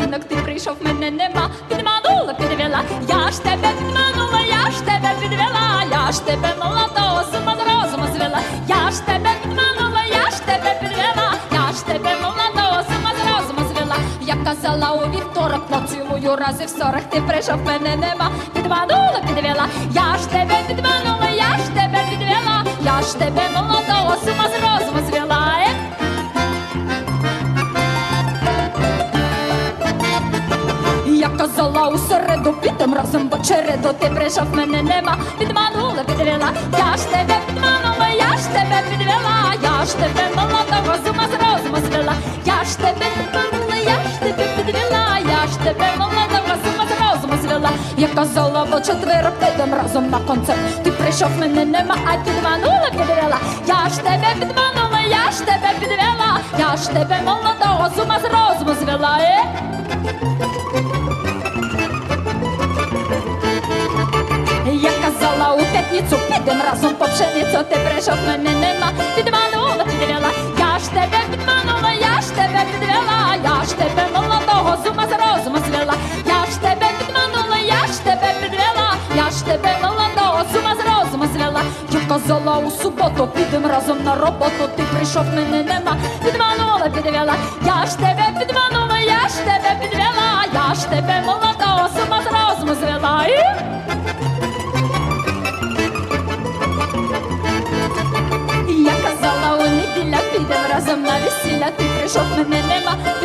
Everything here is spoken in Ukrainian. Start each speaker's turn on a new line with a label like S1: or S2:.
S1: ранок ти прийшов, мене нема. Підманула, підвела, я ж тебе підманула, я ж тебе підвела, я ж тебе молодого з ума з розуму звела. Я ж тебе підманула, я ж тебе підвела, я ж тебе молодого з ума з розуму звела. Я казала у вівторок, поцілую рази в 40, ти прийшов, мене нема. Підманула, підвела, я ж тебе підманула, я ж тебе підвела, я ж тебе молодого з ума з розуму звела. Я казала у середу, підем разом по череду, ти прийшов, мене нема. Підманула, підвела, я ж тебе підманула, я ж тебе підвела, я ж тебе молодого з ума з розуму звела. Я ж тебе підманула, я ж тебе підвела, я ж тебе молодого з ума з розуму звела. Я казала по четверо, підем разом на концерт, ти прийшов, мене нема, а підманула, підвела. Я ж тебе підманула, я ж тебе підвела, я ж тебе молодого з ума з розуму звела. Я казала у п'ятницю, підем разом по пшеницю, ти прийшов, мене нема. Підманула, підвела, я ж тебе підманула, я ж тебе підвела, я ж тебе молодого з ума з розуму звела. Я ж тебе підманула, я ж тебе підвела, я ж тебе молодого з ума з розуму звела. Я казала у суботу, підем разом на роботу, ти прийшов, мене нема. Підманула, підвела, я ж тебе підманула, я ж тебе підвела, я ж тебе молодого з ума з розуму звела. Я казала у неділя, підем разом на весілля, ти прийшов, мене нема.